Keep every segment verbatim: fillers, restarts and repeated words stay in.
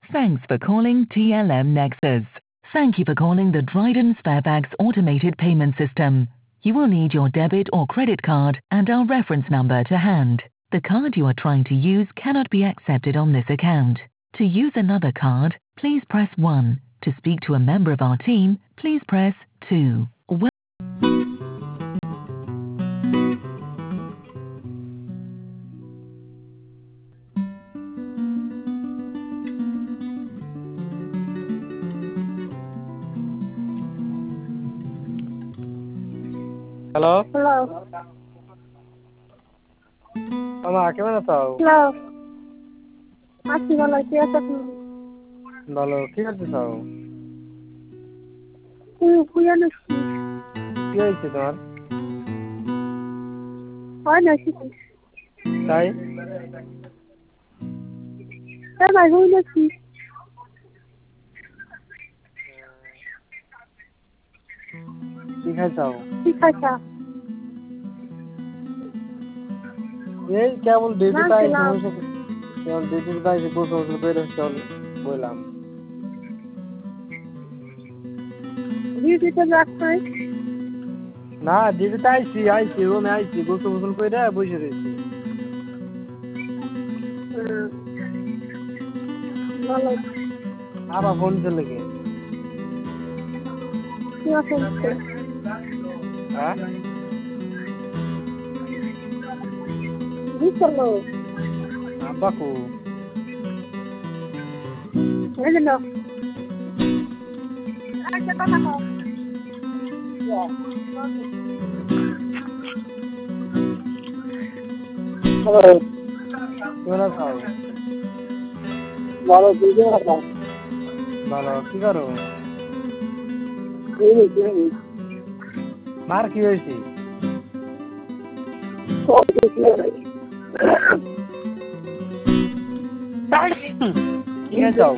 Thanks for calling T L M Nexus. Thank you for calling the Dryden Sparebags automated payment system. You will need your debit or credit card and our reference number to hand. The card you are trying to use cannot be accepted on this account. To use another card, please press one. To speak to a member of our team, please press two. Wel- hello hello মামা কেমন আছো? Hello আছি ভালো আছি আচ্ছা তুমি ভালো কি করতেছো? তুমি শুয়ে নাকি কি হয়েছে তোমার? হয় নাকি তাই তাই ভাই হই নাকি কি খাইছো? কি খাইছা এই কেবল ডিউটি না তাই খেলাম কেবল ডিউটি তাই গোসল গোসল করে চল বললাম ডিউটিতে যাচ্ছি না ডিউটি তাই আইছি আইছি রুমে আইছি গোসল গোসল করে বসে রয়েছি ভালো আবার ফোন চলে গে কি আছে হ্যাঁ চলো আব্বা কো এই যে নাও আচ্ছা কথা কও হ্যালো কেমন আছো? ভালো তুমি কেমন আছো ভালো কি করো? এই যে এই মার কি হয়েছে? সব কিছু কি খাইছো?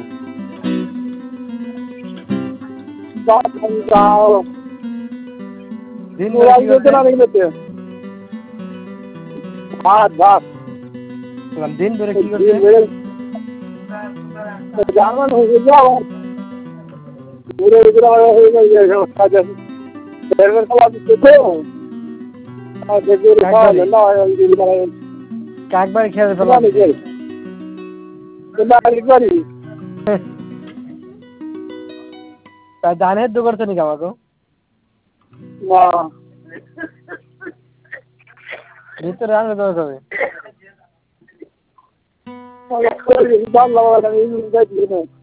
বাপ যাও দিন মোবাইল কি দিতে না করতে? দেখতে ভাত ভাত দিন ধরে কি করতে? জার্মান হয়ে যাও ঘুরে ঘুরে হয়ে যায় কাজে ড্রাইভার খাওয়া দিতে তো আর দেখে খাওয়া না ওই দিন মানে একবার খেয়ে ফেলা জানি যে তোমরা আগে করি তা জানে দু করতে নি আমাকে না ভিতরে আনবে তো হবে দাম লাগালাম এই যাই